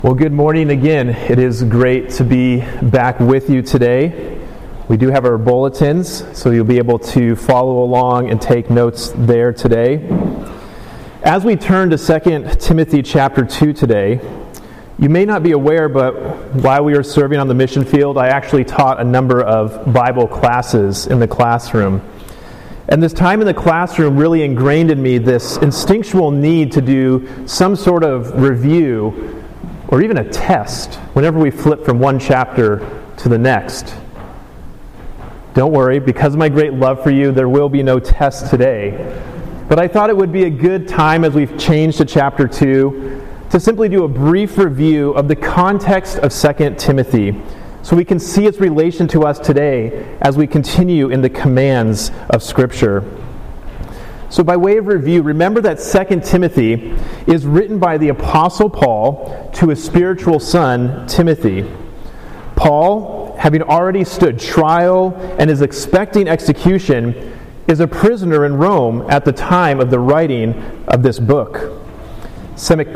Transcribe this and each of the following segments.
Well, good morning again. It is great to be back with you today. We do have our bulletins, so you'll be able to follow along and take notes there today. As we turn to 2 Timothy chapter 2 today, you may not be aware, but while we were serving on the mission field, I actually taught a number of Bible classes in the classroom. And this time in the classroom really ingrained in me this instinctual need to do some sort of review or even a test whenever we flip from one chapter to the next. Don't worry, because of my great love for you, there will be no test today. But I thought it would be a good time as we've changed to chapter 2 to simply do a brief review of the context of 2 Timothy so we can see its relation to us today as we continue in the commands of Scripture. So by way of review, remember that 2 Timothy is written by the Apostle Paul to his spiritual son, Timothy. Paul, having already stood trial and is expecting execution, is a prisoner in Rome at the time of the writing of this book. Timothy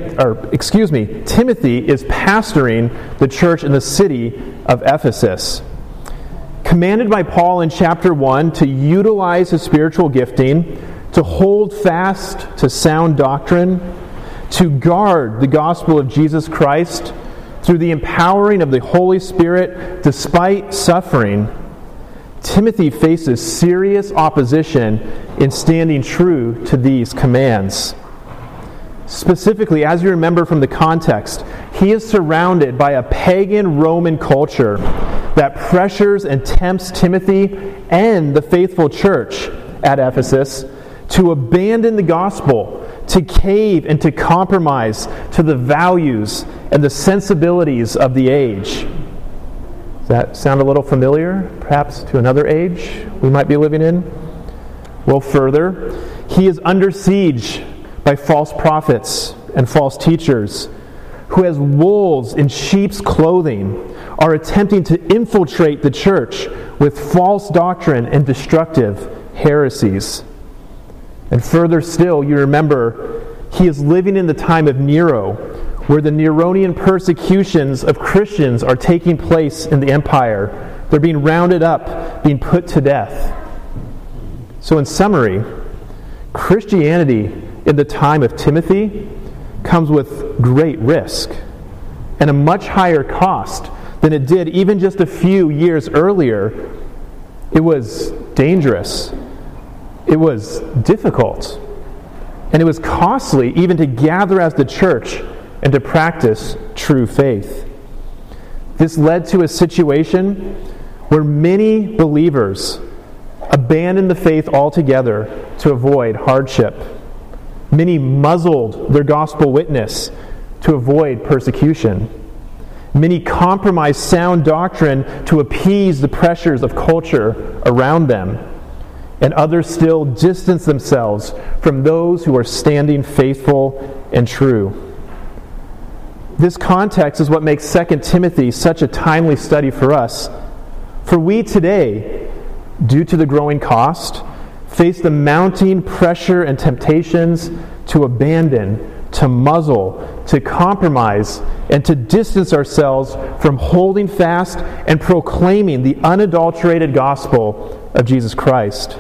is pastoring the church in the city of Ephesus. Commanded by Paul in chapter 1 to utilize his spiritual gifting, to hold fast to sound doctrine, to guard the gospel of Jesus Christ through the empowering of the Holy Spirit despite suffering, Timothy faces serious opposition in standing true to these commands. Specifically, as you remember from the context, he is surrounded by a pagan Roman culture that pressures and tempts Timothy and the faithful church at Ephesus to abandon the gospel, to cave and to compromise to the values and the sensibilities of the age. Does that sound a little familiar, perhaps, to another age we might be living in? Well, further, he is under siege by false prophets and false teachers who, as wolves in sheep's clothing, are attempting to infiltrate the church with false doctrine and destructive heresies. And further still, you remember, he is living in the time of Nero, where the Neronian persecutions of Christians are taking place in the empire. They're being rounded up, being put to death. So in summary, Christianity in the time of Timothy comes with great risk and a much higher cost than it did even just a few years earlier. It was dangerous. It was difficult. And it was costly even to gather as the church and to practice true faith. This led to a situation where many believers abandoned the faith altogether to avoid hardship. Many muzzled their gospel witness to avoid persecution. Many compromised sound doctrine to appease the pressures of culture around them. And others still distance themselves from those who are standing faithful and true. This context is what makes 2 Timothy such a timely study for us. For we today, due to the growing cost, face the mounting pressure and temptations to abandon, to muzzle, to compromise, and to distance ourselves from holding fast and proclaiming the unadulterated gospel of Jesus Christ.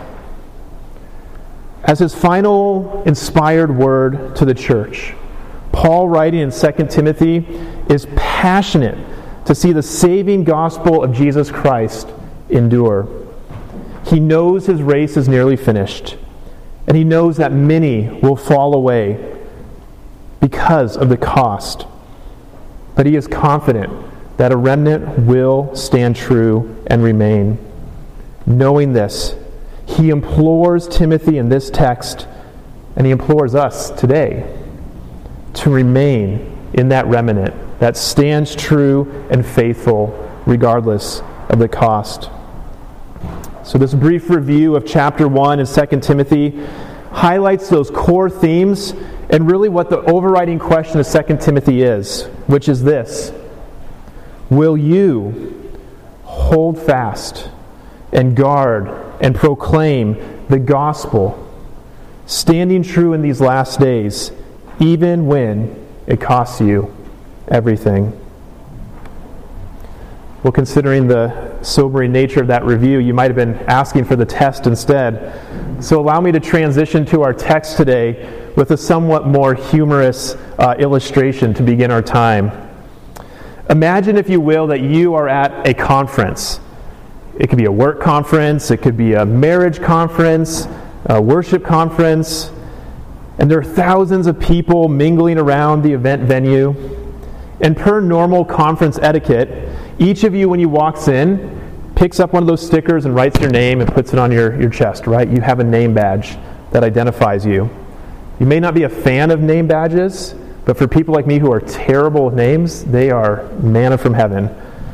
As his final inspired word to the church, Paul, writing in 2 Timothy, is passionate to see the saving gospel of Jesus Christ endure. He knows his race is nearly finished, and he knows that many will fall away because of the cost. But he is confident that a remnant will stand true and remain. Knowing this, he implores Timothy in this text, and he implores us today to remain in that remnant that stands true and faithful regardless of the cost. So this brief review of chapter 1 in 2 Timothy highlights those core themes and really what the overriding question of 2 Timothy is, which is this: will you hold fast and guard and proclaim the gospel, standing true in these last days, even when it costs you everything. Well, considering the sobering nature of that review, you might have been asking for the test instead. So allow me to transition to our text today with a somewhat more humorous illustration to begin our time. Imagine, if you will, that you are at a conference. It could be a work conference, it could be a marriage conference, a worship conference, and there are thousands of people mingling around the event venue. And per normal conference etiquette, each of you, when you walks in, picks up one of those stickers and writes your name and puts it on your chest, right? You have a name badge that identifies you. You may not be a fan of name badges, but for people like me who are terrible with names, they are manna from heaven.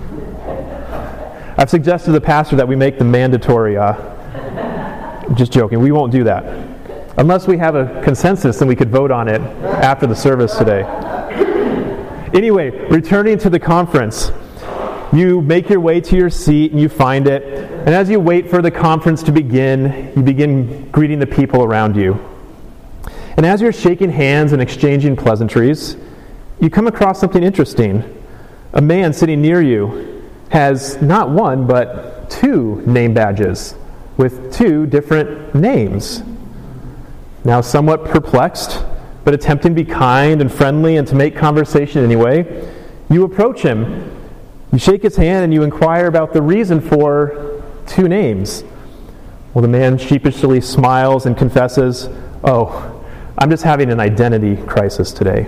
I've suggested to the pastor that we make them mandatory. Just joking, we won't do that. Unless we have a consensus, then we could vote on it after the service today. Anyway, returning to the conference, you make your way to your seat and you find it. And as you wait for the conference to begin, you begin greeting the people around you. And as you're shaking hands and exchanging pleasantries, you come across something interesting. A man sitting near you has not one, but two name badges with two different names. Now, somewhat perplexed, but attempting to be kind and friendly and to make conversation anyway, you approach him. You shake his hand and you inquire about the reason for two names. Well, the man sheepishly smiles and confesses, "Oh, I'm just having an identity crisis today."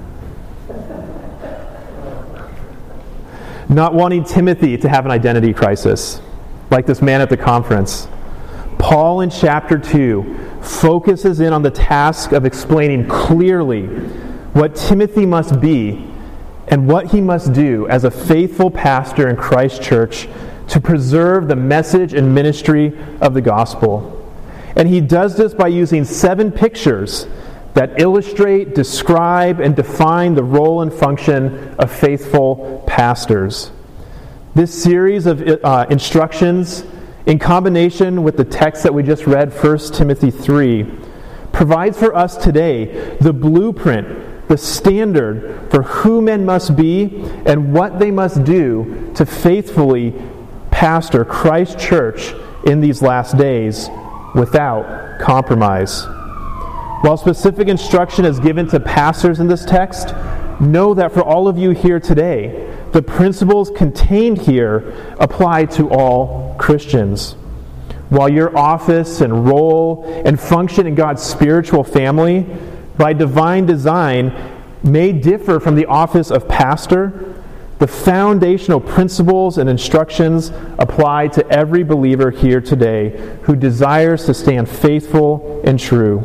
Not wanting Timothy to have an identity crisis, like this man at the conference, Paul in chapter 2 focuses in on the task of explaining clearly what Timothy must be and what he must do as a faithful pastor in Christ's church to preserve the message and ministry of the gospel. And he does this by using 7 pictures that illustrate, describe, and define the role and function of faithful pastors. This series of instructions, in combination with the text that we just read, 1 Timothy 3, provides for us today the blueprint, the standard for who men must be and what they must do to faithfully pastor Christ's church in these last days without compromise. While specific instruction is given to pastors in this text, know that for all of you here today, the principles contained here apply to all Christians. While your office and role and function in God's spiritual family, by divine design, may differ from the office of pastor, the foundational principles and instructions apply to every believer here today who desires to stand faithful and true.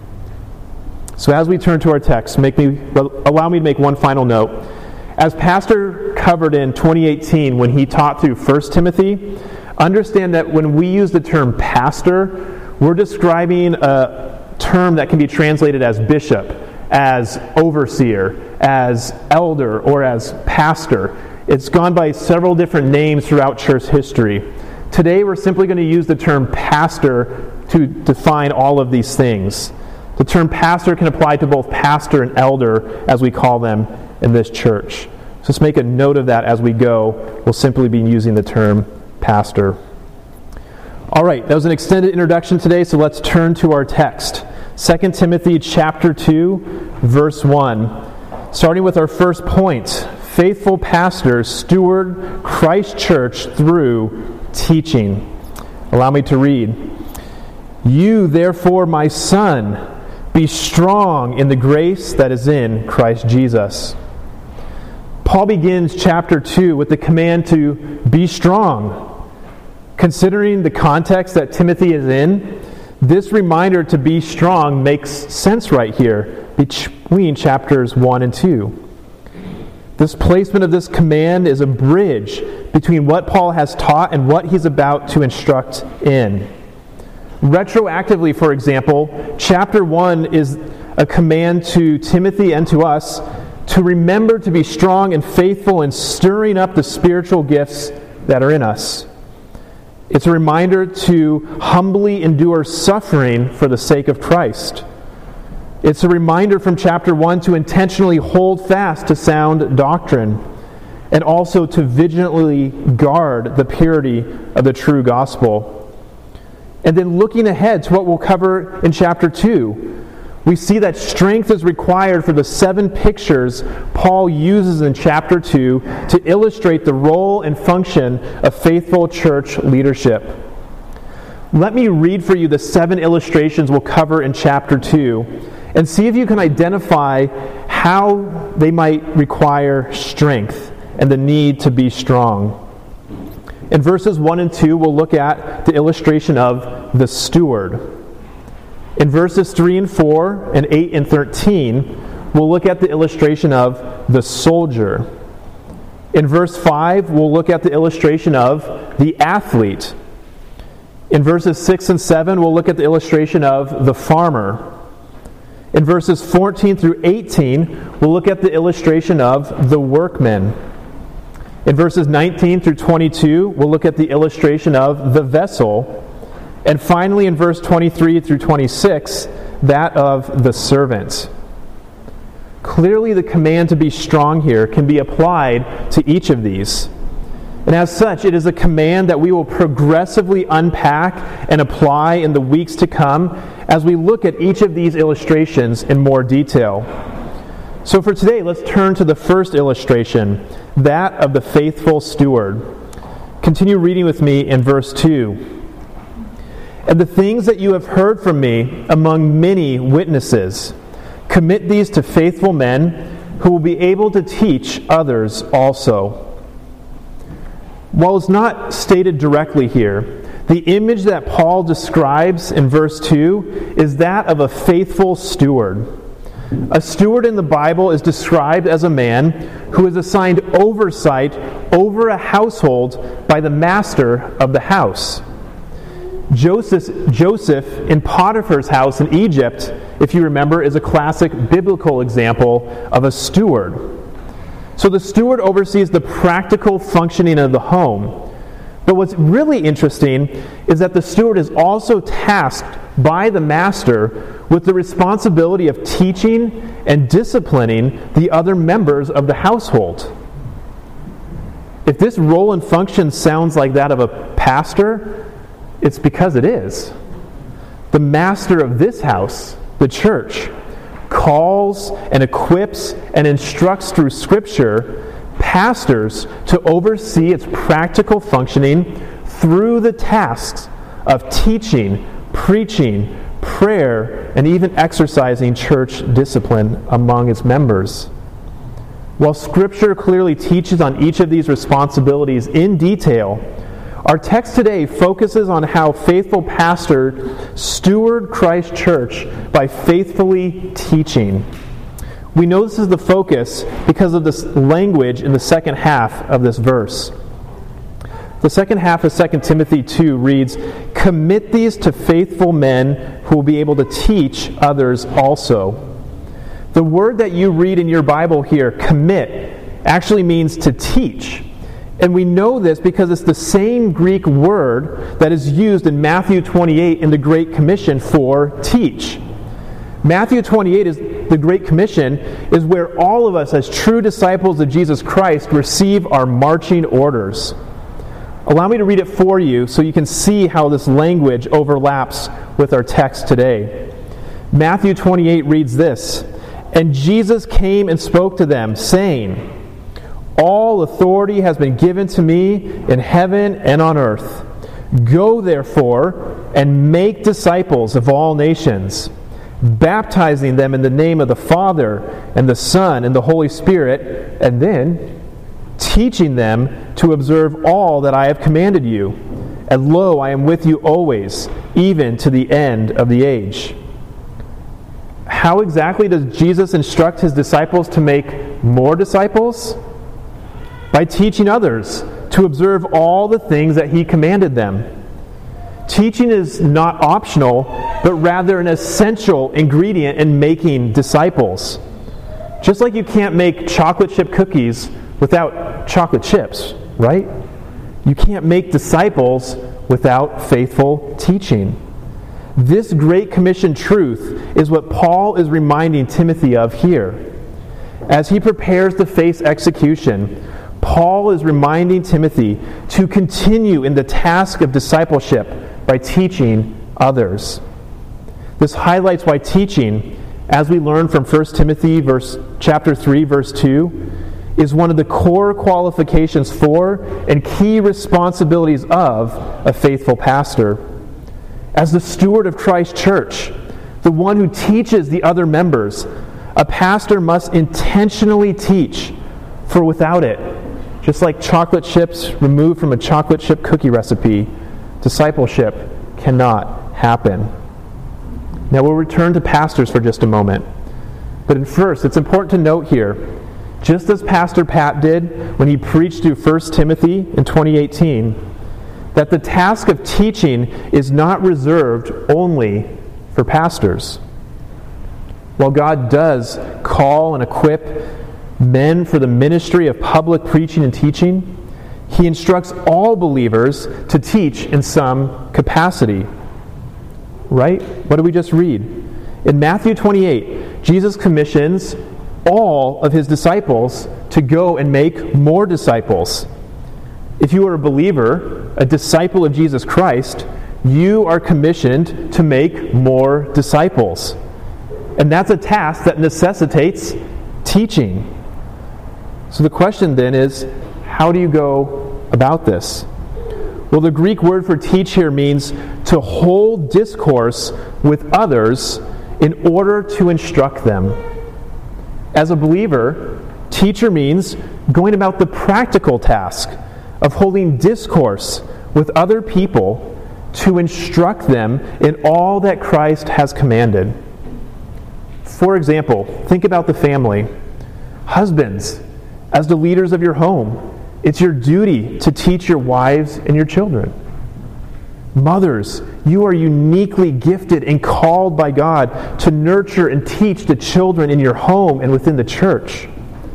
So as we turn to our text, allow me to make one final note. As Pastor covered in 2018 when he taught through 1 Timothy, understand that when we use the term pastor, we're describing a term that can be translated as bishop, as overseer, as elder, or as pastor. It's gone by several different names throughout church history. Today we're simply going to use the term pastor to define all of these things. The term pastor can apply to both pastor and elder, as we call them in this church. So just make a note of that as we go. We'll simply be using the term pastor. All right, that was an extended introduction today, so let's turn to our text. 2 Timothy chapter 2, verse 1. Starting with our first point, faithful pastors steward Christ's church through teaching. Allow me to read. You, therefore, my son, be strong in the grace that is in Christ Jesus. Paul begins chapter 2 with the command to be strong. Considering the context that Timothy is in, this reminder to be strong makes sense right here between chapters 1 and 2. This placement of this command is a bridge between what Paul has taught and what he's about to instruct in. Retroactively, for example, chapter 1 is a command to Timothy and to us to remember to be strong and faithful in stirring up the spiritual gifts that are in us. It's a reminder to humbly endure suffering for the sake of Christ. It's a reminder from chapter 1 to intentionally hold fast to sound doctrine and also to vigilantly guard the purity of the true gospel. And then looking ahead to what we'll cover in chapter 2, we see that strength is required for the 7 pictures Paul uses in chapter 2 to illustrate the role and function of faithful church leadership. Let me read for you the 7 illustrations we'll cover in chapter 2 and see if you can identify how they might require strength and the need to be strong. In verses 1 and 2, we'll look at the illustration of the steward. In verses 3 and 4 and 8 and 13, we'll look at the illustration of the soldier. In verse 5, we'll look at the illustration of the athlete. In verses 6 and 7, we'll look at the illustration of the farmer. In verses 14 through 18, we'll look at the illustration of the workman. In verses 19 through 22, we'll look at the illustration of the vessel. And finally, in verse 23 through 26, that of the servant. Clearly, the command to be strong here can be applied to each of these. And as such, it is a command that we will progressively unpack and apply in the weeks to come as we look at each of these illustrations in more detail. So for today, let's turn to the first illustration, that of the faithful steward. Continue reading with me in verse 2. And the things that you have heard from me among many witnesses, commit these to faithful men who will be able to teach others also. While it's not stated directly here, the image that Paul describes in verse 2 is that of a faithful steward. A steward in the Bible is described as a man who is assigned oversight over a household by the master of the house. Joseph in Potiphar's house in Egypt, if you remember, is a classic biblical example of a steward. So the steward oversees the practical functioning of the home. But what's really interesting is that the steward is also tasked by the master with the responsibility of teaching and disciplining the other members of the household. If this role and function sounds like that of a pastor, it's because it is. The master of this house, the church, calls and equips and instructs through Scripture pastors to oversee its practical functioning through the tasks of teaching, preaching, prayer, and even exercising church discipline among its members. While Scripture clearly teaches on each of these responsibilities in detail, our text today focuses on how faithful pastors steward Christ's church by faithfully teaching. We know this is the focus because of this language in the second half of this verse. The second half of 2 Timothy 2 reads, "Commit these to faithful men who will be able to teach others also." The word that you read in your Bible here, commit, actually means to teach. And we know this because it's the same Greek word that is used in Matthew 28 in the Great Commission for teach. Matthew 28 is the Great Commission, is where all of us as true disciples of Jesus Christ receive our marching orders. Allow me to read it for you so you can see how this language overlaps with our text today. Matthew 28 reads this, "And Jesus came and spoke to them, saying, All authority has been given to me in heaven and on earth. Go therefore and make disciples of all nations, baptizing them in the name of the Father and the Son and the Holy Spirit, and then teaching them to observe all that I have commanded you. And lo, I am with you always, even to the end of the age." How exactly does Jesus instruct his disciples to make more disciples? By teaching others to observe all the things that he commanded them. Teaching is not optional, but rather an essential ingredient in making disciples. Just like you can't make chocolate chip cookies without chocolate chips, right? You can't make disciples without faithful teaching. This Great Commission truth is what Paul is reminding Timothy of here. As he prepares to face execution, Paul is reminding Timothy to continue in the task of discipleship by teaching others. This highlights why teaching, as we learn from 1 Timothy chapter 3, verse 2, is one of the core qualifications for and key responsibilities of a faithful pastor. As the steward of Christ's church, the one who teaches the other members, a pastor must intentionally teach, for without it, just like chocolate chips removed from a chocolate chip cookie recipe, discipleship cannot happen. Now we'll return to pastors for just a moment. But first, it's important to note here, just as Pastor Pat did when he preached through 1 Timothy in 2018, that the task of teaching is not reserved only for pastors. While God does call and equip men for the ministry of public preaching and teaching, He instructs all believers to teach in some capacity. Right? What did we just read? In Matthew 28, Jesus commissions all of His disciples to go and make more disciples. If you are a believer, a disciple of Jesus Christ, you are commissioned to make more disciples. And that's a task that necessitates teaching. So the question then is, how do you go about this? Well, the Greek word for teach here means to hold discourse with others in order to instruct them. As a believer, teacher means going about the practical task of holding discourse with other people to instruct them in all that Christ has commanded. For example, think about the family. Husbands, as the leaders of your home, it's your duty to teach your wives and your children. Mothers, you are uniquely gifted and called by God to nurture and teach the children in your home and within the church.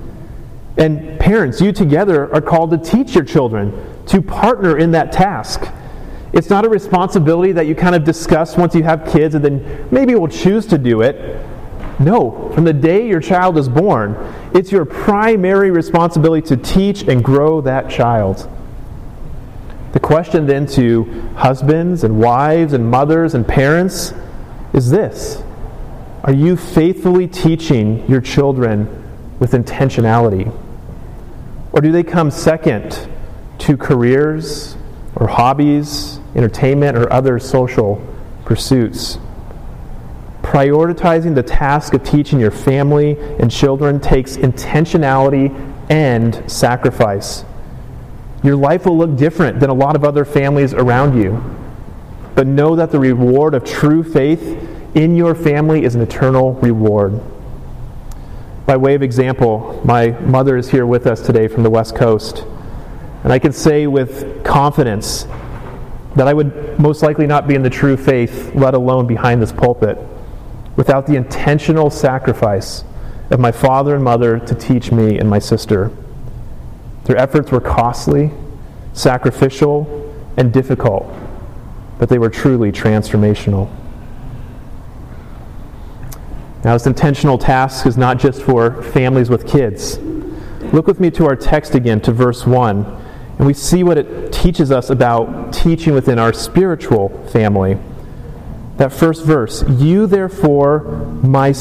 And parents, you together are called to teach your children, to partner in that task. It's not a responsibility that you kind of discuss once you have kids and then maybe we'll choose to do it. No, from the day your child is born, it's your primary responsibility to teach and grow that child. The question then to husbands and wives and mothers and parents is this: are you faithfully teaching your children with intentionality? Or do they come second to careers or hobbies, entertainment, or other social pursuits? Prioritizing the task of teaching your family and children takes intentionality and sacrifice. Your life will look different than a lot of other families around you. But know that the reward of true faith in your family is an eternal reward. By way of example, my mother is here with us today from the West Coast. And I can say with confidence that I would most likely not be in the true faith, let alone behind this pulpit, without the intentional sacrifice of my father and mother to teach me and my sister. Their efforts were costly, sacrificial, and difficult, but they were truly transformational. Now, this intentional task is not just for families with kids. Look with me to our text again, to verse 1, and we see what it teaches us about teaching within our spiritual family. That first verse, "You therefore, my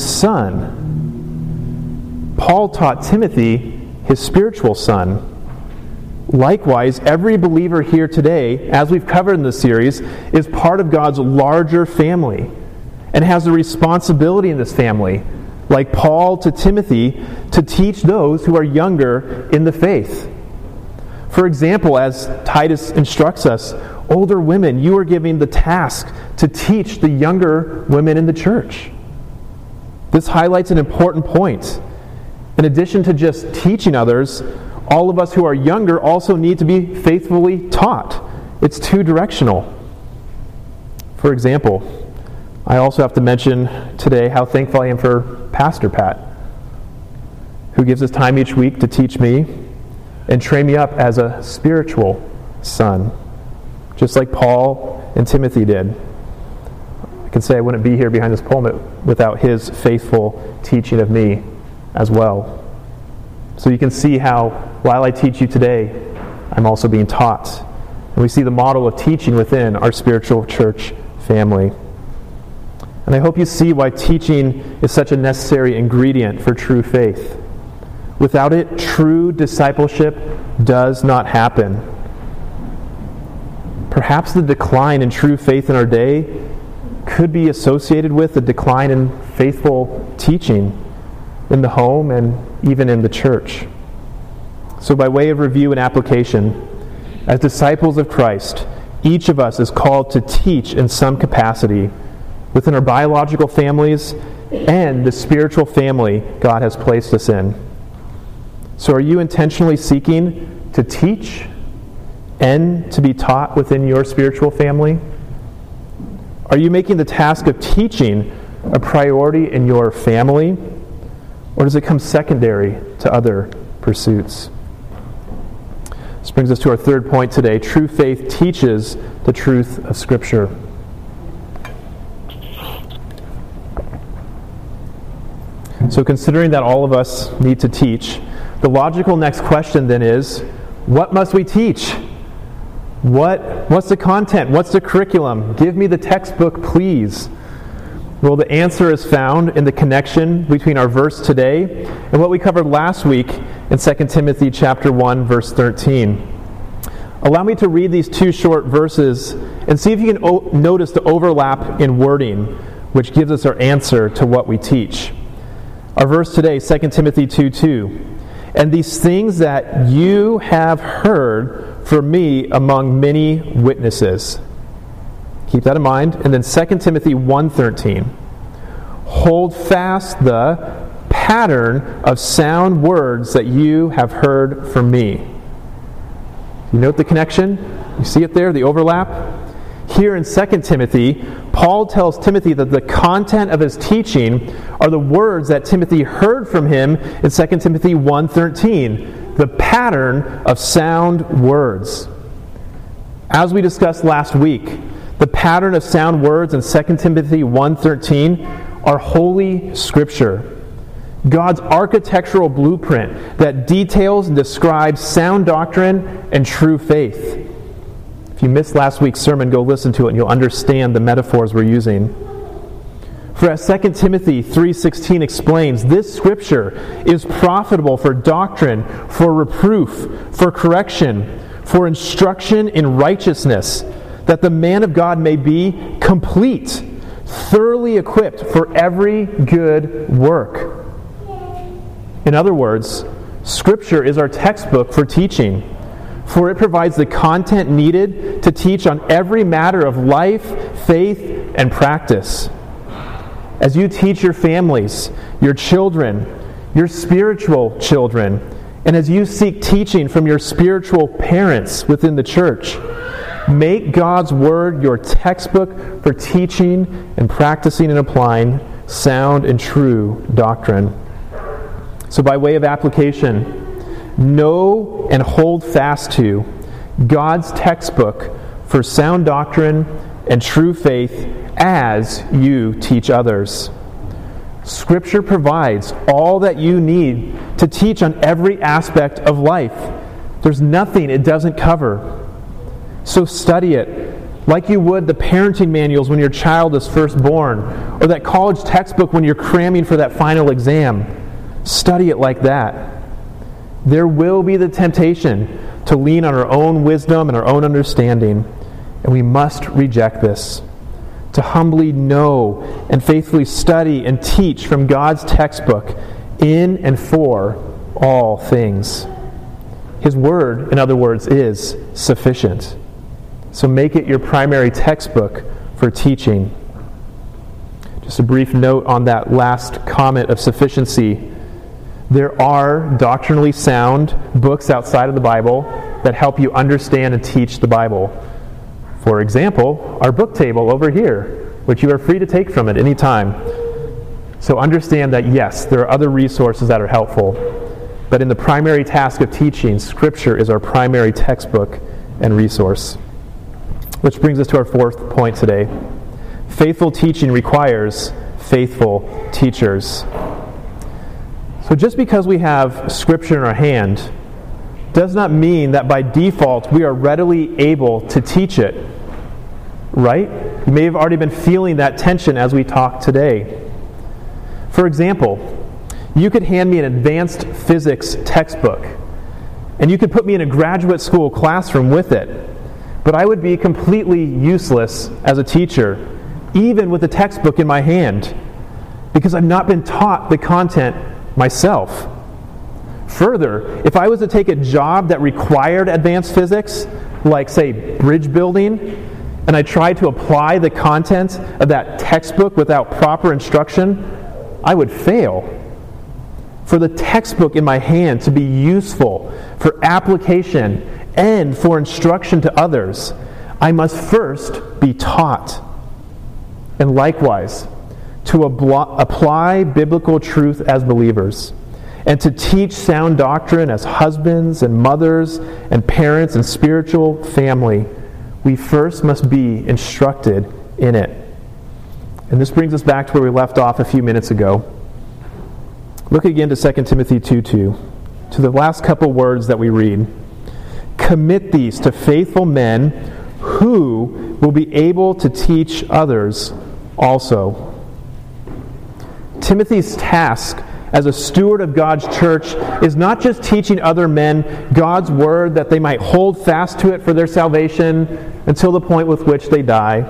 son." Paul taught Timothy, his spiritual son. Likewise, every believer here today, as we've covered in this series, is part of God's larger family and has a responsibility in this family, like Paul to Timothy, to teach those who are younger in the faith. For example, as Titus instructs us, older women, you are given the task to teach the younger women in the church. This highlights an important point. In addition to just teaching others, all of us who are younger also need to be faithfully taught. It's two-directional. For example, I also have to mention today how thankful I am for Pastor Pat, who gives his time each week to teach me and train me up as a spiritual son, just like Paul and Timothy did. I can say I wouldn't be here behind this pulpit without his faithful teaching of me as well. So you can see how, while I teach you today, I'm also being taught. And we see the model of teaching within our spiritual church family. And I hope you see why teaching is such a necessary ingredient for true faith. Without it, true discipleship does not happen. Perhaps the decline in true faith in our day could be associated with the decline in faithful teaching in the home and even in the church. So by way of review and application, as disciples of Christ, each of us is called to teach in some capacity within our biological families and the spiritual family God has placed us in. So are you intentionally seeking to teach and to be taught within your spiritual family? Are you making the task of teaching a priority in your family, or does it come secondary to other pursuits? This brings us to our third point today. True faith teaches the truth of Scripture. So considering that all of us need to teach, the logical next question then is, what must we teach? What's the content? What's the curriculum? Give me the textbook, please. Well, the answer is found in the connection between our verse today and what we covered last week in 2 Timothy chapter 1, verse 13. Allow me to read these two short verses and see if you can notice the overlap in wording, which gives us our answer to what we teach. Our verse today, 2 Timothy 2:2. And these things that you have heard from me among many witnesses. Keep that in mind. And then 2 Timothy 1:13. Hold fast the pattern of sound words that you have heard from me. You note the connection? You see it there, the overlap? Here in 2 Timothy, Paul tells Timothy that the content of his teaching are the words that Timothy heard from him in 2 Timothy 1:13. The pattern of sound words. As we discussed last week, the pattern of sound words in 2 Timothy 1:13 are Holy Scripture. God's architectural blueprint that details and describes sound doctrine and true faith. If you missed last week's sermon, go listen to it and you'll understand the metaphors we're using. For as 2 Timothy 3:16 explains, this Scripture is profitable for doctrine, for reproof, for correction, for instruction in righteousness, that the man of God may be complete, thoroughly equipped for every good work. In other words, Scripture is our textbook for teaching, for it provides the content needed to teach on every matter of life, faith, and practice. As you teach your families, your children, your spiritual children, and as you seek teaching from your spiritual parents within the church, make God's Word your textbook for teaching and practicing and applying sound and true doctrine. So by way of application, know and hold fast to God's textbook for sound doctrine and true faith as you teach others. Scripture provides all that you need to teach on every aspect of life. There's nothing it doesn't cover. So study it like you would the parenting manuals when your child is first born, or that college textbook when you're cramming for that final exam. Study it like that. There will be the temptation to lean on our own wisdom and our own understanding, and we must reject this. To humbly know and faithfully study and teach from God's textbook in and for all things. His Word, in other words, is sufficient. So make it your primary textbook for teaching. Just a brief note on that last comment of sufficiency. There are doctrinally sound books outside of the Bible that help you understand and teach the Bible. For example, our book table over here, which you are free to take from at any time. So understand that yes, there are other resources that are helpful, but in the primary task of teaching, Scripture is our primary textbook and resource. Which brings us to our fourth point today. Faithful teaching requires faithful teachers. So just because we have Scripture in our hand does not mean that by default we are readily able to teach it. Right? You may have already been feeling that tension as we talk today. For example, you could hand me an advanced physics textbook, and you could put me in a graduate school classroom with it, but I would be completely useless as a teacher, even with the textbook in my hand, because I've not been taught the content myself. Further, if I was to take a job that required advanced physics, like, say, bridge building, and I tried to apply the content of that textbook without proper instruction, I would fail. For the textbook in my hand to be useful for application and for instruction to others, I must first be taught. And likewise, to apply biblical truth as believers, and to teach sound doctrine as husbands and mothers and parents and spiritual family, we first must be instructed in it. And this brings us back to where we left off a few minutes ago. Look again to 2 Timothy 2:2, to the last couple words that we read. Commit these to faithful men who will be able to teach others also. Timothy's task as a steward of God's church is not just teaching other men God's word that they might hold fast to it for their salvation until the point with which they die.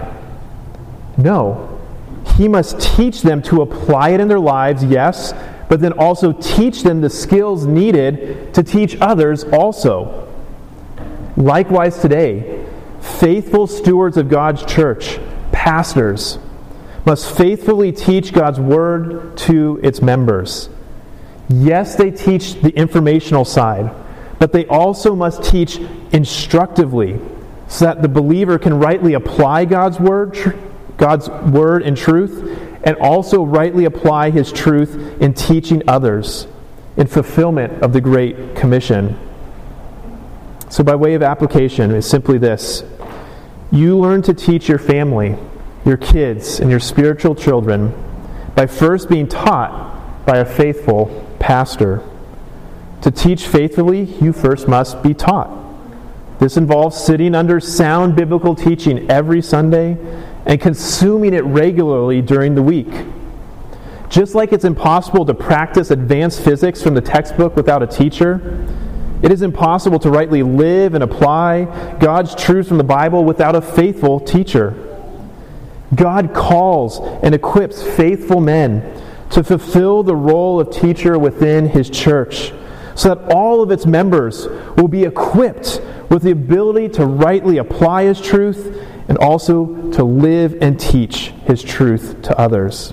No, he must teach them to apply it in their lives, yes, but then also teach them the skills needed to teach others also. Likewise today, faithful stewards of God's church, pastors, must faithfully teach God's word to its members. Yes, they teach the informational side, but they also must teach instructively so that the believer can rightly apply God's word in truth, and also rightly apply his truth in teaching others in fulfillment of the Great Commission. So by way of application is simply this. You learn to teach your family, your kids, and your spiritual children by first being taught by a faithful pastor. To teach faithfully, you first must be taught. This involves sitting under sound biblical teaching every Sunday and consuming it regularly during the week. Just like it's impossible to practice advanced physics from the textbook without a teacher, it is impossible to rightly live and apply God's truths from the Bible without a faithful teacher. God calls and equips faithful men to fulfill the role of teacher within His church, so that all of its members will be equipped with the ability to rightly apply His truth and also to live and teach His truth to others.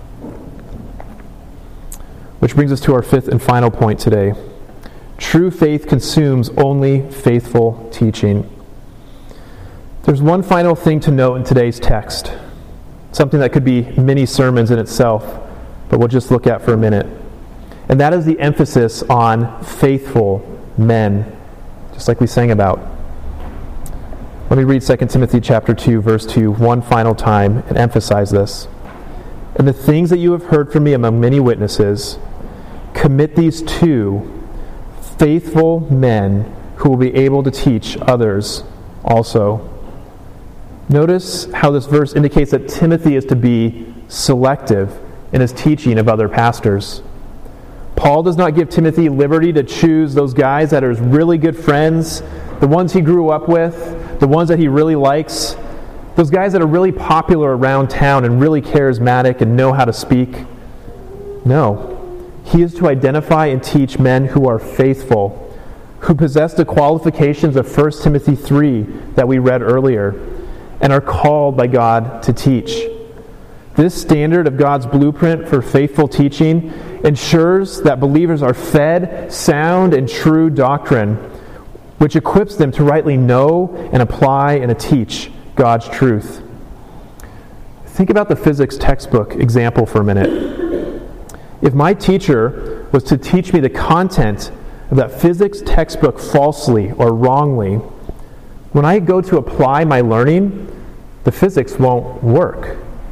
Which brings us to our fifth and final point today. True faith consumes only faithful teaching. There's one final thing to note in today's text, something that could be many sermons in itself, but we'll just look at for a minute. And that is the emphasis on faithful men, just like we sang about. Let me read 2 Timothy chapter 2, verse 2 one final time and emphasize this. And the things that you have heard from me among many witnesses, commit these to faithful men who will be able to teach others also. Notice how this verse indicates that Timothy is to be selective in his teaching of other pastors. Paul does not give Timothy liberty to choose those guys that are his really good friends, the ones he grew up with, the ones that he really likes, those guys that are really popular around town and really charismatic and know how to speak. No. He is to identify and teach men who are faithful, who possess the qualifications of 1 Timothy 3 that we read earlier, and are called by God to teach. This standard of God's blueprint for faithful teaching ensures that believers are fed sound and true doctrine, which equips them to rightly know and apply and to teach God's truth. Think about the physics textbook example for a minute. If my teacher was to teach me the content of that physics textbook falsely or wrongly, when I go to apply my learning, the physics won't work.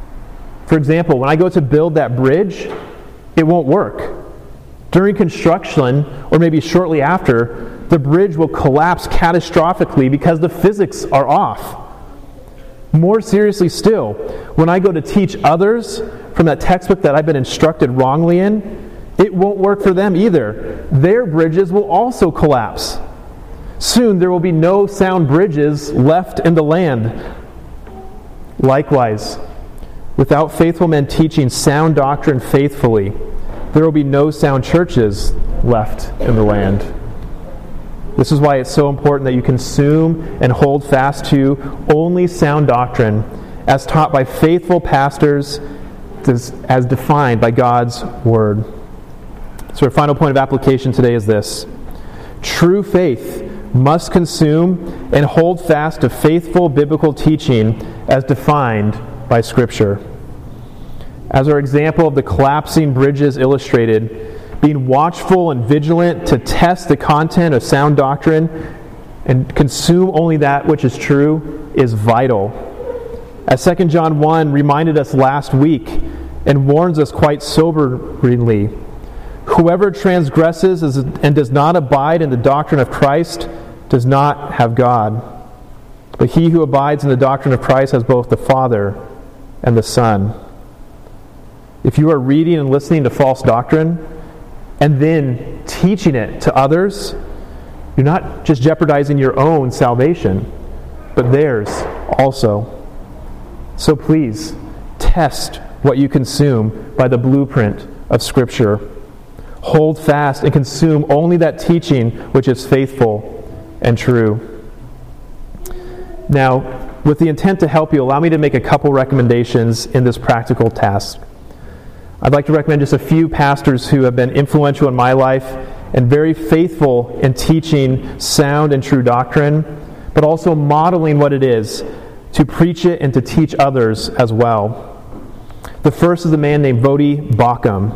For example, when I go to build that bridge, it won't work. During construction, or maybe shortly after, the bridge will collapse catastrophically because the physics are off. More seriously still, when I go to teach others from that textbook that I've been instructed wrongly in, it won't work for them either. Their bridges will also collapse. Soon there will be no sound bridges left in the land. Likewise, without faithful men teaching sound doctrine faithfully, there will be no sound churches left in the land. This is why it's so important that you consume and hold fast to only sound doctrine as taught by faithful pastors, as defined by God's Word. So our final point of application today is this. True faith must consume and hold fast to faithful biblical teaching as defined by Scripture. As our example of the collapsing bridges illustrated, being watchful and vigilant to test the content of sound doctrine and consume only that which is true is vital. As 2 John 1 reminded us last week and warns us quite soberingly, whoever transgresses and does not abide in the doctrine of Christ does not have God. But he who abides in the doctrine of Christ has both the Father and the Son. If you are reading and listening to false doctrine and then teaching it to others, you're not just jeopardizing your own salvation, but theirs also. So please, test what you consume by the blueprint of Scripture. Hold fast and consume only that teaching which is faithful and true. Now, with the intent to help you, allow me to make a couple recommendations in this practical task. I'd like to recommend just a few pastors who have been influential in my life and very faithful in teaching sound and true doctrine, but also modeling what it is to preach it and to teach others as well. The first is a man named Voddie Baucham,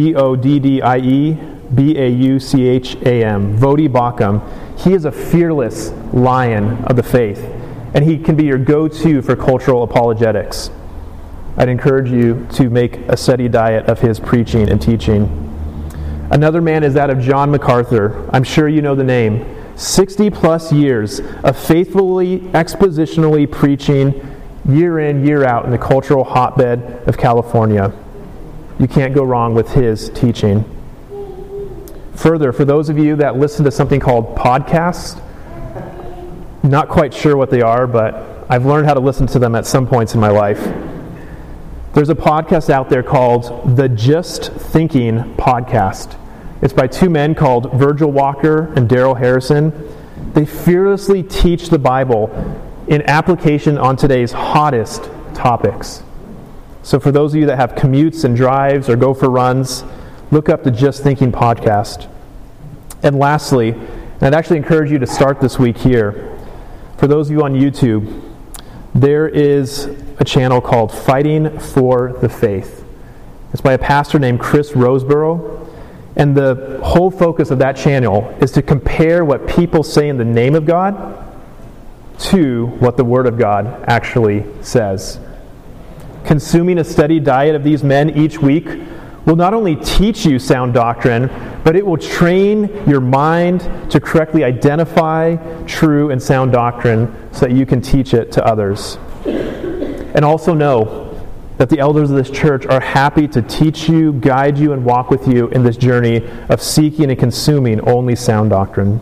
Voddie Baucham. Voddie Baucham. He is a fearless lion of the faith, and he can be your go-to for cultural apologetics. I'd encourage you to make a steady diet of his preaching and teaching. Another man is that of John MacArthur. I'm sure you know the name. 60 plus years of faithfully, expositionally preaching year in, year out in the cultural hotbed of California. You can't go wrong with his teaching. Further, for those of you that listen to something called podcasts, not quite sure what they are, but I've learned how to listen to them at some points in my life. There's a podcast out there called the Just Thinking Podcast. It's by two men called Virgil Walker and Daryl Harrison. They fearlessly teach the Bible in application on today's hottest topics. So for those of you that have commutes and drives or go for runs, look up the Just Thinking Podcast. And lastly, and I'd actually encourage you to start this week here. For those of you on YouTube, there is a channel called Fighting for the Faith. It's by a pastor named Chris Roseborough, and the whole focus of that channel is to compare what people say in the name of God to what the Word of God actually says. Consuming a steady diet of these men each week will not only teach you sound doctrine, but it will train your mind to correctly identify true and sound doctrine so that you can teach it to others. And also know that the elders of this church are happy to teach you, guide you, and walk with you in this journey of seeking and consuming only sound doctrine.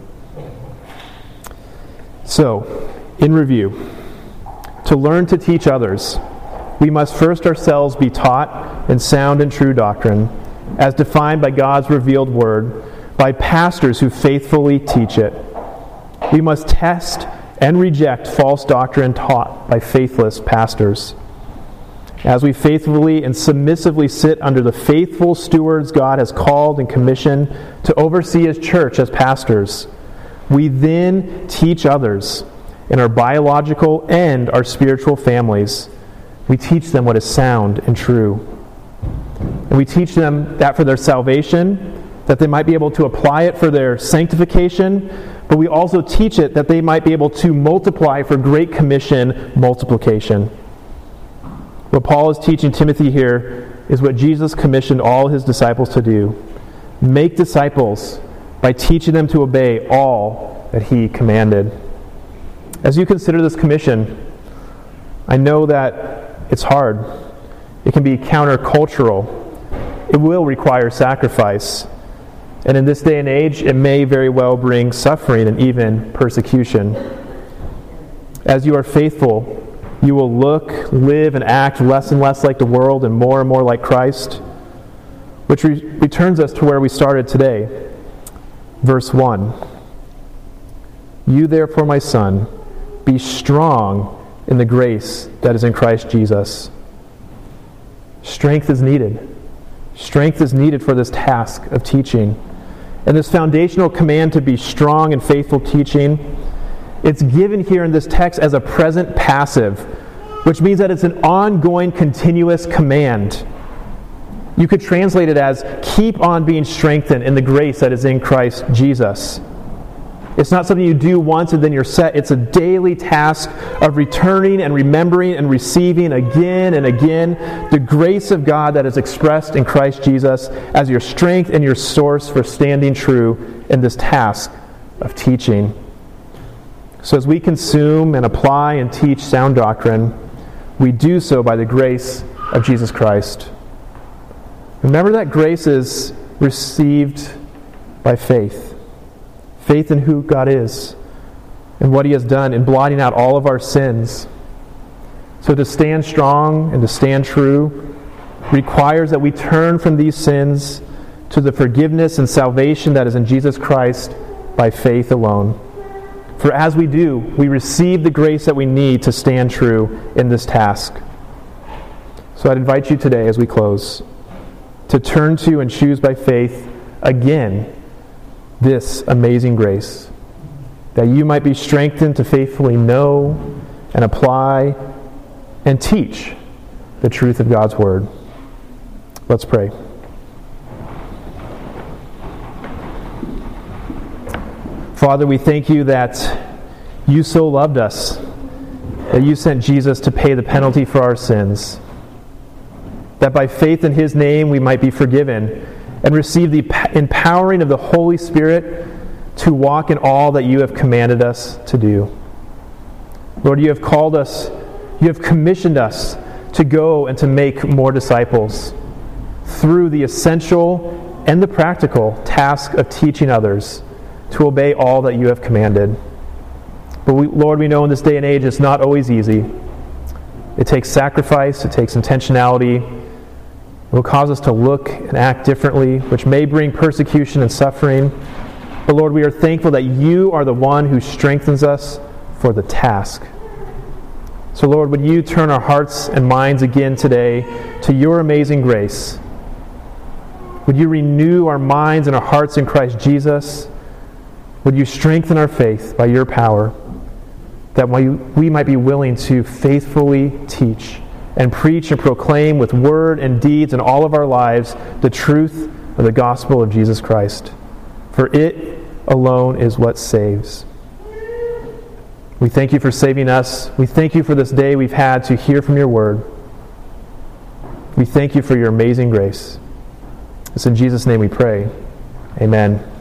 So, in review, to learn to teach others, we must first ourselves be taught in sound and true doctrine, as defined by God's revealed Word, by pastors who faithfully teach it. We must test and reject false doctrine taught by faithless pastors. As we faithfully and submissively sit under the faithful stewards God has called and commissioned to oversee His church as pastors, we then teach others in our biological and our spiritual families. We teach them what is sound and true. And we teach them that for their salvation, that they might be able to apply it for their sanctification, but we also teach it that they might be able to multiply for Great Commission multiplication. What Paul is teaching Timothy here is what Jesus commissioned all his disciples to do. Make disciples by teaching them to obey all that he commanded. As you consider this commission, I know that it's hard. It can be countercultural. It will require sacrifice. And in this day and age, it may very well bring suffering and even persecution. As you are faithful, you will look, live, and act less and less like the world and more like Christ, which returns us to where we started today. Verse 1. You therefore, my son, be strong in the grace that is in Christ Jesus. Strength is needed. Strength is needed for this task of teaching. And this foundational command to be strong in faithful teaching, it's given here in this text as a present passive, which means that it's an ongoing, continuous command. You could translate it as, keep on being strengthened in the grace that is in Christ Jesus. It's not something you do once and then you're set. It's a daily task of returning and remembering and receiving again and again the grace of God that is expressed in Christ Jesus as your strength and your source for standing true in this task of teaching. So as we consume and apply and teach sound doctrine, we do so by the grace of Jesus Christ. Remember that grace is received by faith. Faith in who God is and what He has done in blotting out all of our sins. So to stand strong and to stand true requires that we turn from these sins to the forgiveness and salvation that is in Jesus Christ by faith alone. For as we do, we receive the grace that we need to stand true in this task. So I'd invite you today as we close to turn to and choose by faith again this amazing grace, that you might be strengthened to faithfully know and apply and teach the truth of God's Word. Let's pray. Father, we thank you that you so loved us, that you sent Jesus to pay the penalty for our sins, that by faith in His name we might be forgiven and receive the empowering of the Holy Spirit to walk in all that you have commanded us to do. Lord, you have called us, you have commissioned us to go and to make more disciples through the essential and the practical task of teaching others to obey all that you have commanded. But Lord, we know in this day and age it's not always easy. It takes sacrifice, it takes intentionality. It will cause us to look and act differently, which may bring persecution and suffering. But Lord, we are thankful that you are the one who strengthens us for the task. So Lord, would you turn our hearts and minds again today to your amazing grace? Would you renew our minds and our hearts in Christ Jesus? Would you strengthen our faith by your power, that we might be willing to faithfully teach and preach and proclaim with word and deeds in all of our lives the truth of the gospel of Jesus Christ. For it alone is what saves. We thank you for saving us. We thank you for this day we've had to hear from your word. We thank you for your amazing grace. It's in Jesus' name we pray. Amen.